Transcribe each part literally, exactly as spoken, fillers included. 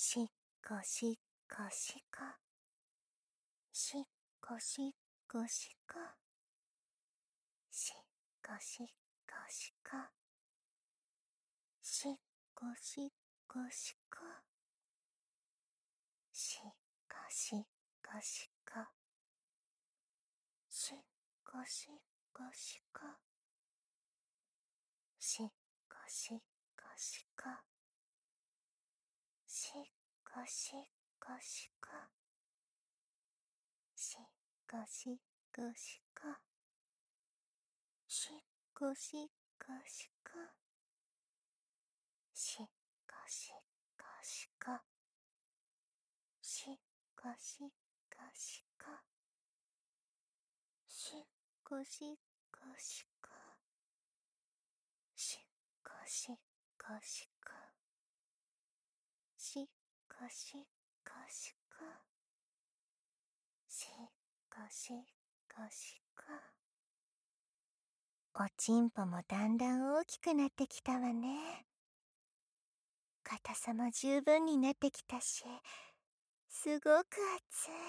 しっこしっこしこ。しっこしっこしこ。しっこしっこしこ。しっこしっこしこ。しっこしっこしこ。しっこしっこしこ。しっこしっこしこ。しっこしっこしこ。しっこしっこしこ。しっこしっこしこ。しっこしっこしこ。しっこしっこしこ。しっこしっこしこ。しっこしっこしこ。しっこしっこしこ。しっこしっこしこ。おちんぽもだんだん大きくなってきたわね。硬さも十分になってきたし、すごく熱い。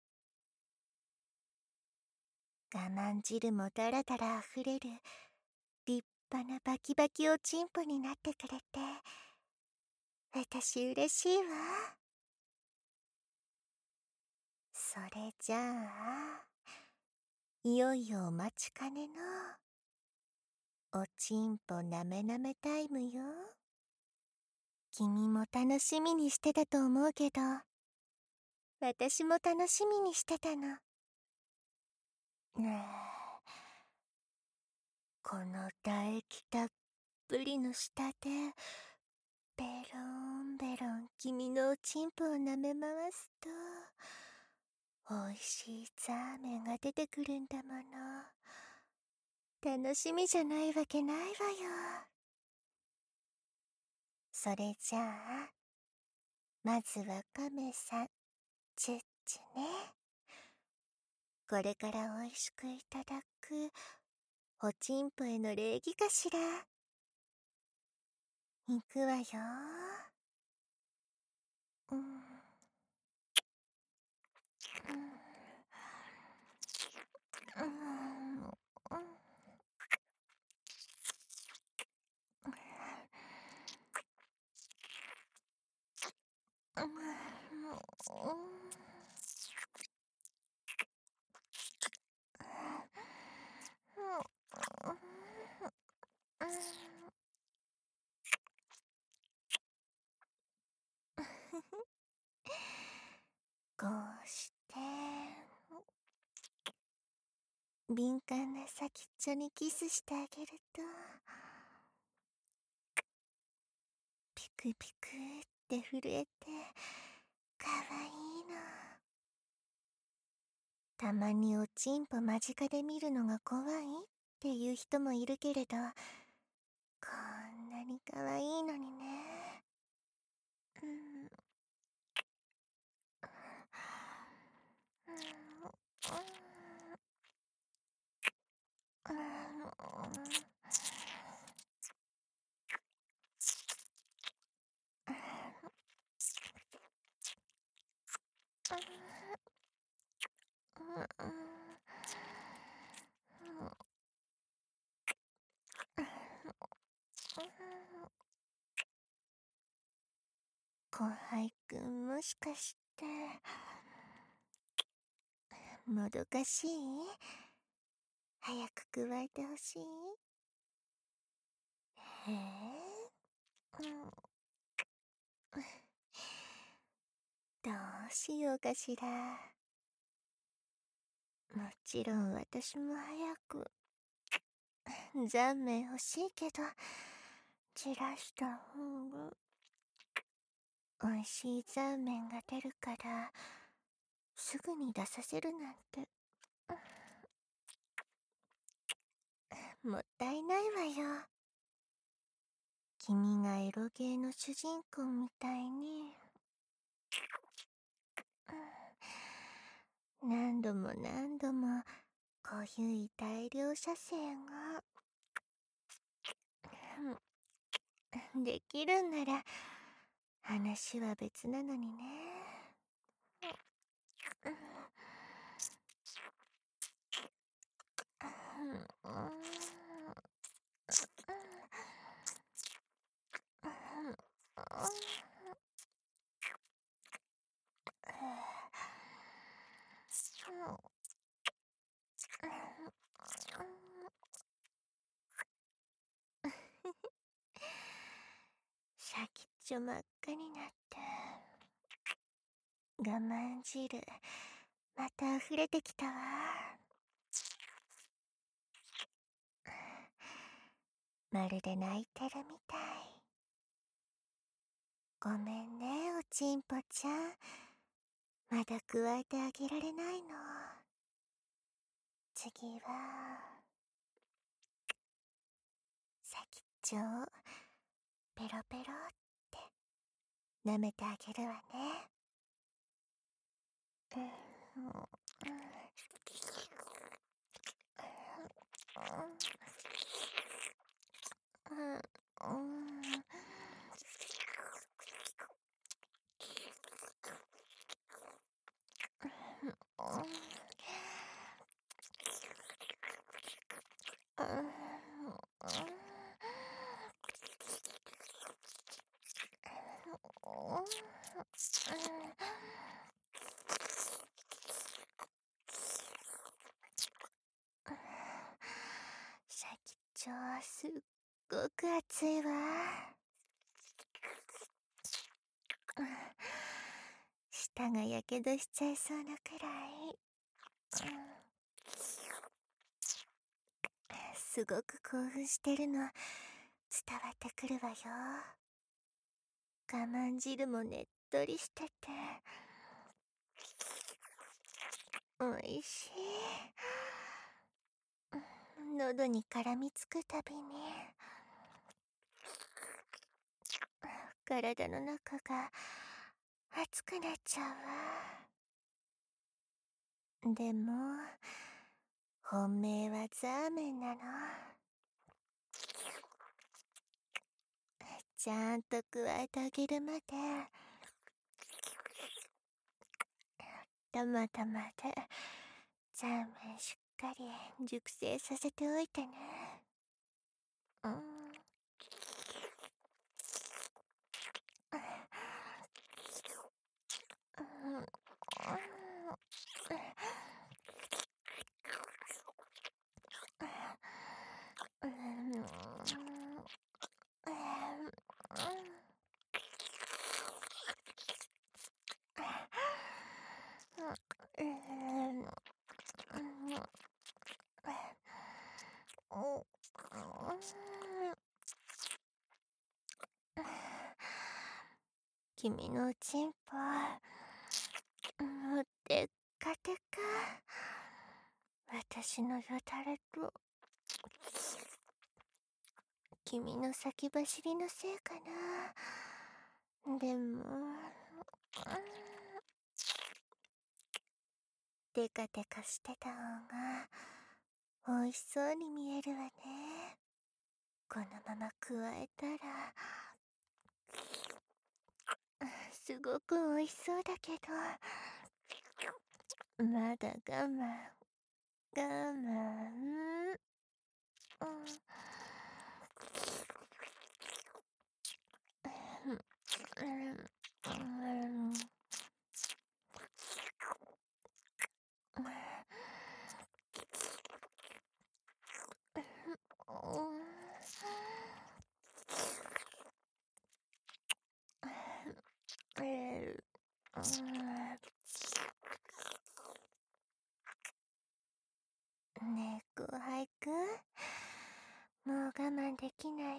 我慢汁もだらだら溢れる立派なバキバキおちんぽになってくれて、私嬉しいわ。それじゃあ、いよいよお待ちかねのおちんぽなめなめタイムよ。君も楽しみにしてたと思うけど、私も楽しみにしてたの。ねえ、この唾液たっぷりの舌でベロンベロン君のおちんぽを舐め回すと、おいしいザーメンが出てくるんだもの。楽しみじゃないわけないわよ。それじゃあ、まずはカメさん、チュッチュね。これからおいしくいただくおちんぽへの礼儀かしら。いくわよ。うん、うん、うん、うん。こうして敏感な先っちょにキスしてあげると、ピクピクって震えてかわいいの。たまにおちんぽ間近で見るのが怖いっていう人もいるけれど、こんなにかわいいのにね。うん、うん、うん、後輩くん、もしかしてもどかしい？早くくわえてほしい？へえ、うん、どうしようかしら。もちろん私も早くザーメン欲しいけど、散らした方が美味しいザーメンが出るから、すぐに出させるなんてもったいないわよ。君がエロゲーの主人公みたいに、何度も何度も濃ゆい大量射精ができるんなら、あな話は別なのにね。先っちょ真っ赤になって、我慢汁また溢れてきたわ。まるで泣いてるみたい。ごめんね、おちんぽちゃん。まだ加えてあげられないの。次は先っちょをペロペロって舐めてあげるわね。うんうんうん先っちょはすっごく熱いわ。舌がやけどしちゃいそうなくらい。すごく興奮してるの伝わってくるわよ。我慢汁もねっとりしてておいしい。喉に絡みつくたびに体の中が熱くなっちゃうわ。でも本命はザーメンなの。ちゃんと加えてあげるまでたまたまでザーメンしっかり熟成させておいてね。うん君のおちんぽもうでっかでか。私のよだれと君の先走りのせいかな。でもデカデカしてた方が美味しそうに見えるわね。このまま加えたらすごく美味しそうだけど、まだ我慢我慢。ねえ、後輩くん、もう我慢できない？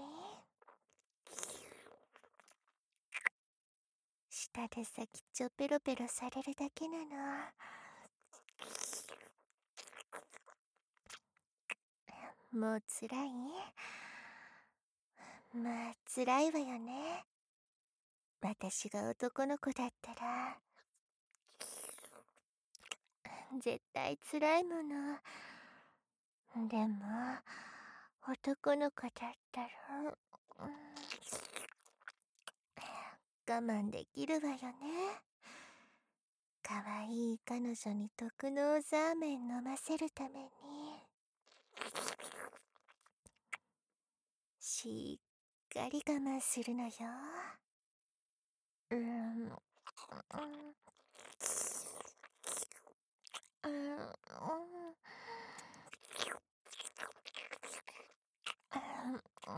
舌で先っちょペロペロされるだけなの。もうつらい？まあ辛いわよね。私が男の子だったら絶対辛いもの。でも男の子だったら、うん、 我慢できるわよね。かわいい彼女に特納ザーメン飲ませるために。しっかり我慢するのよ。うん。うん。うん。うん。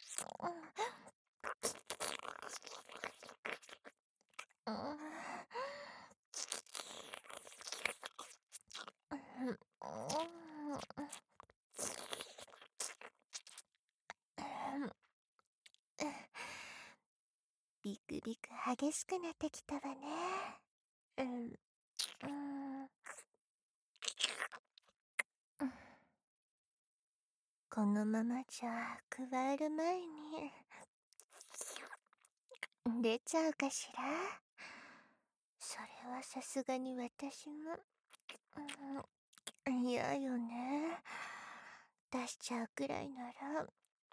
うん。ビクビク激しくなってきたわね。うん。うん。このままじゃ加える前に出ちゃうかしら。それはさすがに私も、うん、嫌よね。出しちゃうくらいなら、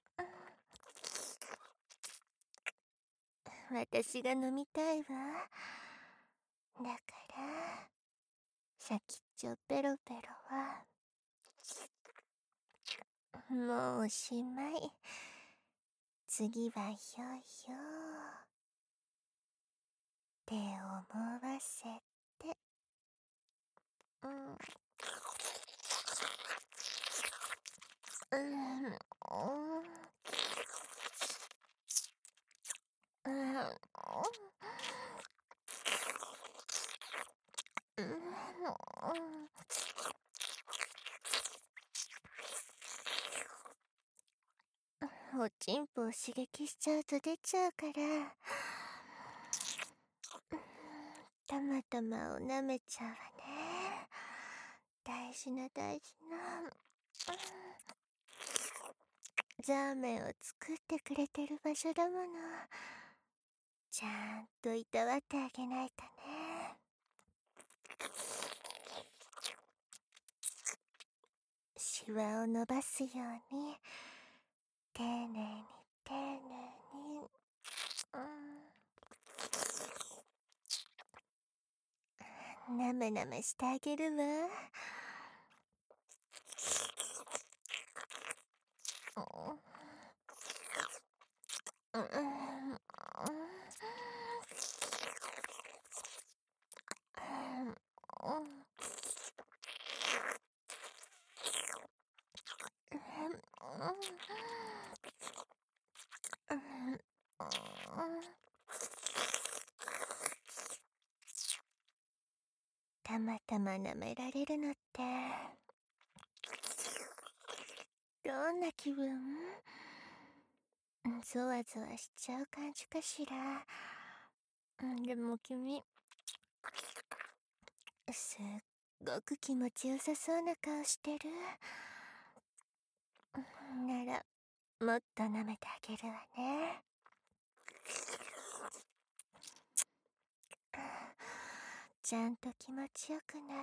うん、私が飲みたいわ。だから先っちょペロペロはもうおしまい。次はひょいひょ手を思わせて、うん、うん、うん、うん、うん、おちんぽを刺激しちゃうと出ちゃうから、たまたまを舐めちゃうわね。大事な大事な、ザーメンを作ってくれてる場所だもの。ちゃんといたわってあげないとね。シワを伸ばすように丁寧に丁寧に、うん、なめなめしてあげるわ。うん、うん、たまたま舐められるのってどんな気分？ゾワゾワしちゃう感じかしら。うん、でも君すっごく気持ちよさそうな顔してる。ならもっと舐めてあげるわね。ちゃんと気持ちよくなって、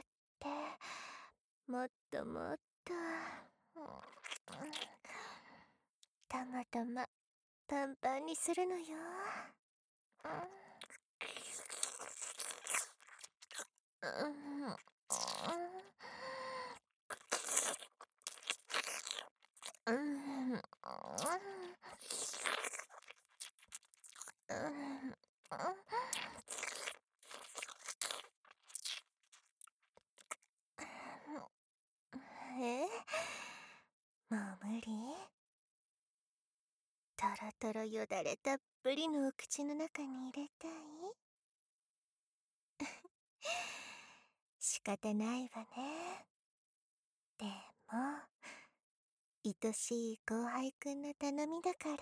もっともっと、たまたまパンパンにするのよ。うん、うん、うん、うん、うん、え、もう無理？とろとろよだれたっぷりのお口の中に入れたい？仕方ないわね。でも愛しい後輩くんの頼みだから。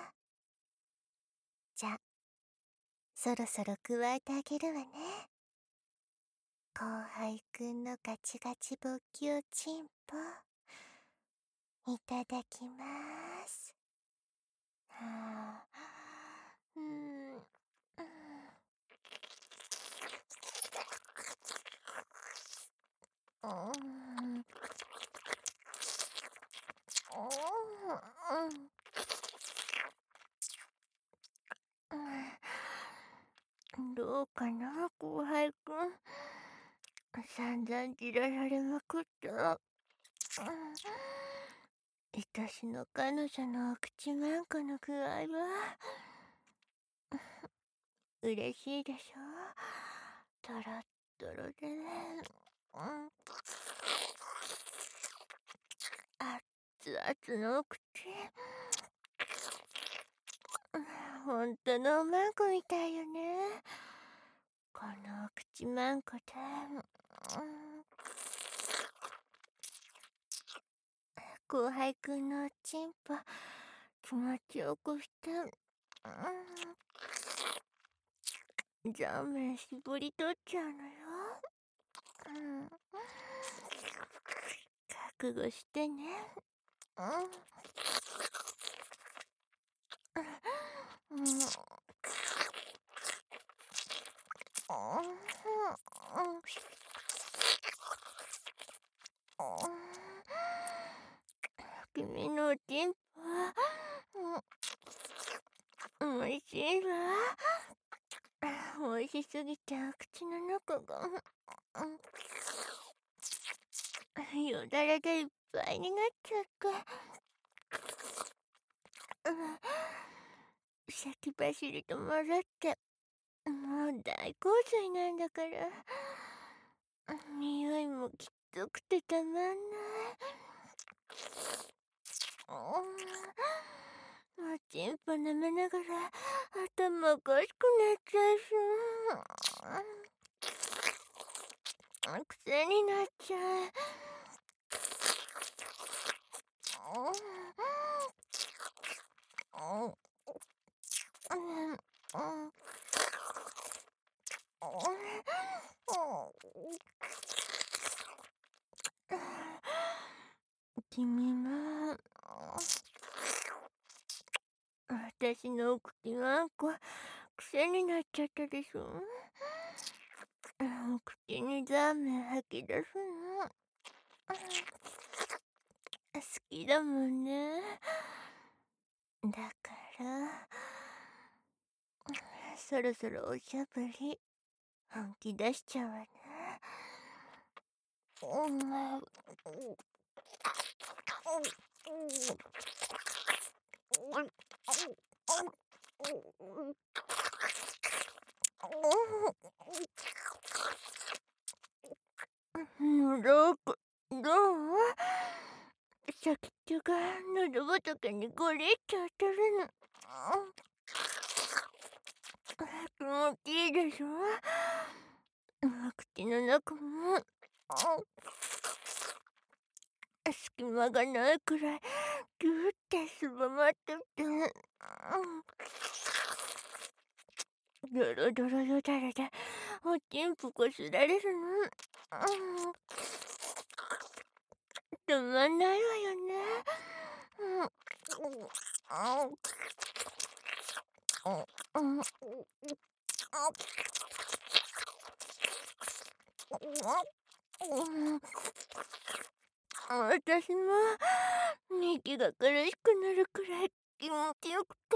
じゃ、そろそろ加えてあげるわね。後輩くんのガチガチ勃起おちんぽ、いただきまーす。はあ、うん、うん、うん、うん、うん。 どうかな、後輩くん。散々じらされまくったら、愛しの彼女のお口まんこの具合は嬉しいでしょ。トロットロでね、うん、熱々のお口、ほんとのおまんこみたいよね。このお口まんこで、うん、後輩くんのおちんぽ気持ちよくして、うん、ザーメン絞り取っちゃうのよ。うん、覚悟してね。うん、うん、うん、君のおちんぽは、うん、おいしいわ。おいしすぎてお口の中が、うん、よだれでいっぱいになっちゃって、うん、先走りと混ざって、もう大洪水なんだから、匂いもきつくてたまんない。うん、おちんぽ舐めながら頭おかしくなっちゃいそう。癖になっちゃう。うん、うん、うん、君も私のお口がこ癖になっちゃったでしょ。お口にザーメン吐き出すの好きだもんね。だからそろそろおしゃぶり本気出しちゃうわね。うん、どうどう先っちょが喉仏にゴリッと当たるの。気持ちいいでしょ。口の中も隙間がないくらいギューってすぼまってて、ドロドロよだれでおちんぽこすられるの。止まんないわよね。私も息が苦しくなるくらい気持ちよくて、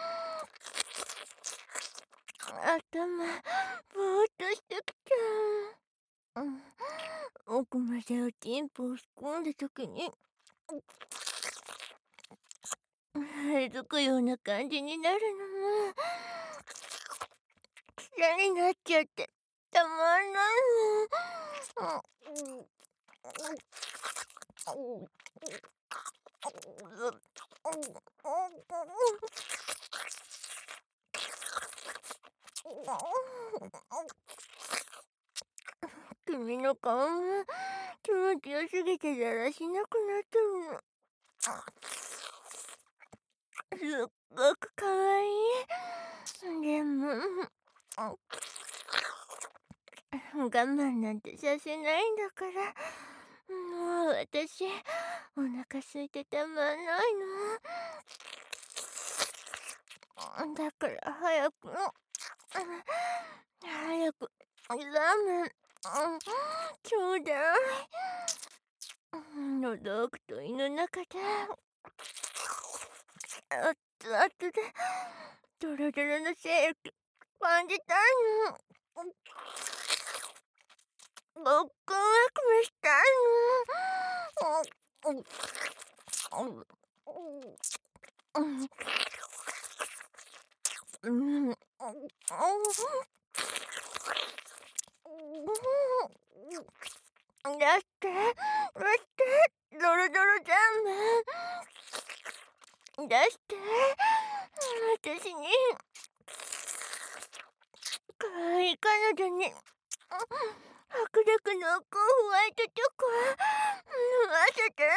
頭ぼーっとしてきちゃう。うん、奥までおちんぽを押し込んだ時にへずくような感じになるのも癖になっちゃってたまんないの。君の顔も気持ちよすぎてだらしなくなってるの。すっごくかわいい。でも我慢なんてさせないんだから。もう私お腹空いてたまんないの。だから早く早くラーメンちょうだい。喉奥と胃の中で熱々でドロドロのセーキ感じたいの。ごっくんワクワクしたいの。うん。出して、出して、ドロドロジャム。出して、私に、かわいい彼女に、迫力の濃ホワイトチョコ、飲ませて。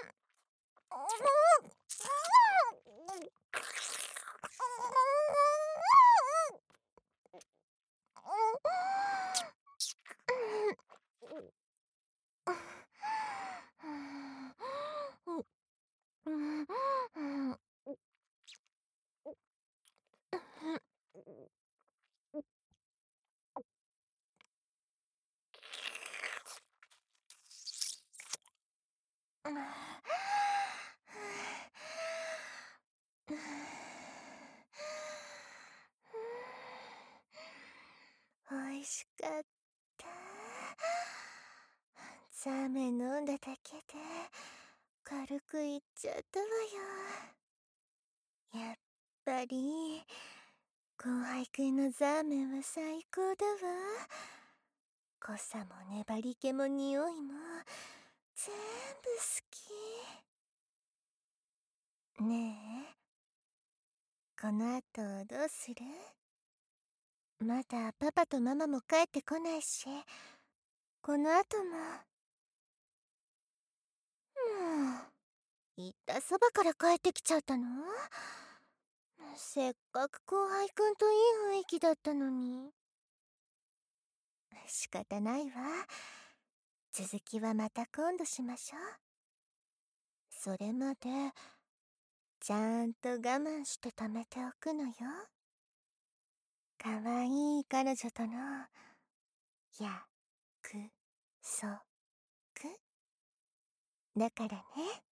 おいしかった。ザーメン飲んだだけで軽くいっちゃったわよ。やっぱり後輩くんのザーメンは最高だわ。濃さも粘り気も匂いも全部好き。ねえ、この後どうする？まだパパとママも帰ってこないし、この後も。もう言ったそばから帰ってきちゃったの？せっかく後輩くんといい雰囲気だったのに。仕方ないわ。続きはまた今度しましょう。それまでちゃんと我慢して貯めておくのよ。かわいい彼女との約束だからね。